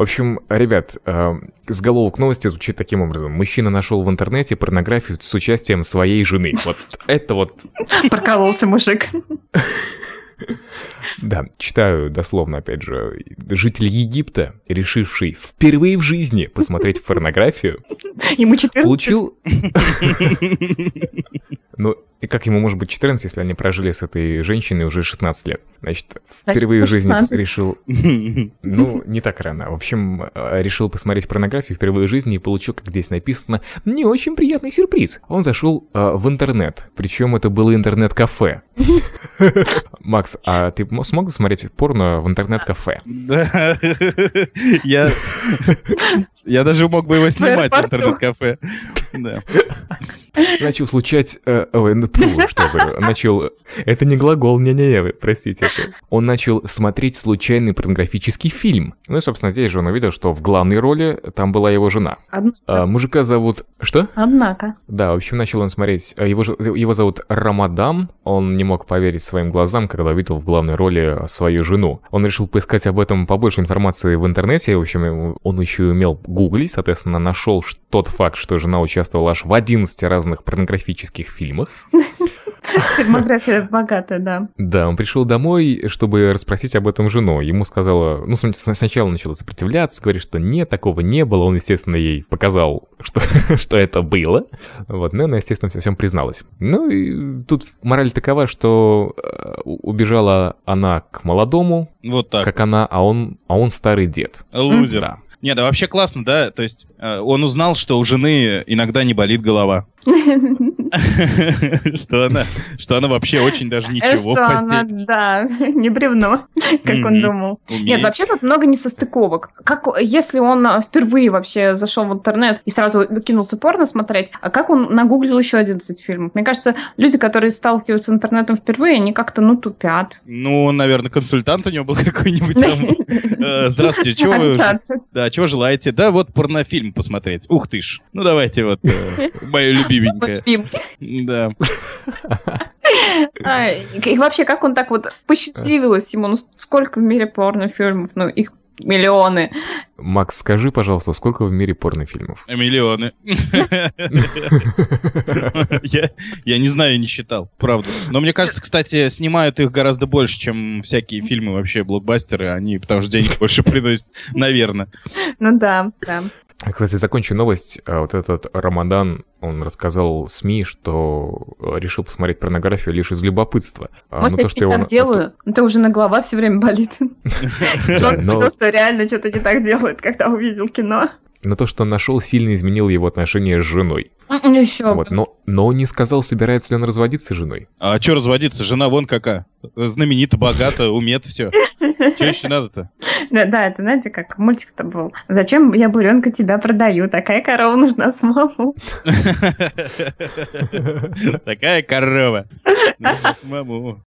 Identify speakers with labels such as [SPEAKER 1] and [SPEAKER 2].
[SPEAKER 1] В общем, ребят, заголовок новости звучит таким образом. Мужчина нашел в интернете порнографию с участием своей жены. Вот это вот...
[SPEAKER 2] Прокололся мужик.
[SPEAKER 1] Да, читаю дословно, опять же. Житель Египта, решивший впервые в жизни посмотреть порнографию,
[SPEAKER 2] ему 14.
[SPEAKER 1] получил... Ну, и как ему может быть 14, если они прожили с этой женщиной уже 16 лет? Значит, впервые в жизни решил... Ну, не так рано. В общем, решил посмотреть порнографию впервые в жизни и получил, как здесь написано, не очень приятный сюрприз. Он зашел в интернет, причем это было интернет-кафе. Макс, а ты смог смотреть порно в интернет-кафе?
[SPEAKER 3] Да. Я даже мог бы его снимать в интернет-кафе. Да.
[SPEAKER 1] Начал случать... Ой, ну что я говорю? Начал... Это не глагол, не-не-не, простите. Он начал смотреть случайный порнографический фильм. Ну и, собственно, здесь же он увидел, что в главной роли там была его жена. Мужика зовут... Что?
[SPEAKER 2] Однако.
[SPEAKER 1] Да, в общем, начал он смотреть... Его зовут Рамадан. Он не мог поверить своим глазам, когда увидел в главной роли свою жену. Он решил поискать об этом побольше информации в интернете. В общем, он еще умел гуглить, соответственно, нашел тот факт, что жена участвовала аж в 11 разных порнографических фильмах.
[SPEAKER 2] Фильмография богатая, да.
[SPEAKER 1] Да, он пришел домой, чтобы расспросить об этом жену. Ему сказала... Ну, сначала начала сопротивляться, говорит, что нет, такого не было. Он, естественно, ей показал, что это было. Вот, но она, естественно, во всем призналась. Ну, и тут мораль такова, что убежала она к молодому,
[SPEAKER 3] вот так.
[SPEAKER 1] Как она, а он старый дед.
[SPEAKER 3] Лузер.
[SPEAKER 1] Да.
[SPEAKER 3] Не, да вообще классно, да? То есть он узнал, что у жены иногда не болит голова. Что она вообще очень даже ничего в постели.
[SPEAKER 2] Да, не бревно, как он думал. Нет, вообще тут много несостыковок. Как если он впервые вообще зашел в интернет и сразу кинулся порно смотреть, а как он нагуглил еще 11 фильмов? Мне кажется, люди, которые сталкиваются с интернетом впервые, они как-то, тупят.
[SPEAKER 3] Ну, наверное, консультант у него был какой-нибудь там. Здравствуйте, чего желаете? Да, вот порнофильм посмотреть. Ух ты ж. Ну, давайте вот мою любименькая. Да.
[SPEAKER 2] И вообще, как он так вот посчастливилось ему? Сколько в мире порнофильмов? Их миллионы.
[SPEAKER 1] Макс, скажи, пожалуйста, сколько в мире порнофильмов?
[SPEAKER 3] Миллионы. Я не знаю, не считал, правда. Но мне кажется, кстати, снимают их гораздо больше, чем всякие фильмы вообще, блокбастеры. Они, потому что денег больше приносят, наверное.
[SPEAKER 2] Ну да.
[SPEAKER 1] Кстати, закончу новость. Вот этот Рамадан, он рассказал СМИ, что решил посмотреть порнографию лишь из любопытства.
[SPEAKER 2] Может, я так делаю? Это уже на голова все время болит. Просто реально что-то не так делает, когда увидел кино.
[SPEAKER 1] Но то, что он нашел, сильно изменило его отношения с женой.
[SPEAKER 2] Еще
[SPEAKER 1] вот, но он не сказал, собирается ли он разводиться с женой.
[SPEAKER 3] А что разводиться? Жена вон какая. Знаменита, богата, умеет все. Что еще надо-то?
[SPEAKER 2] Да, это, знаете, как мультик-то был. Зачем я, буренка, тебя продаю? Такая корова нужна самому.
[SPEAKER 3] Такая корова нужна самому.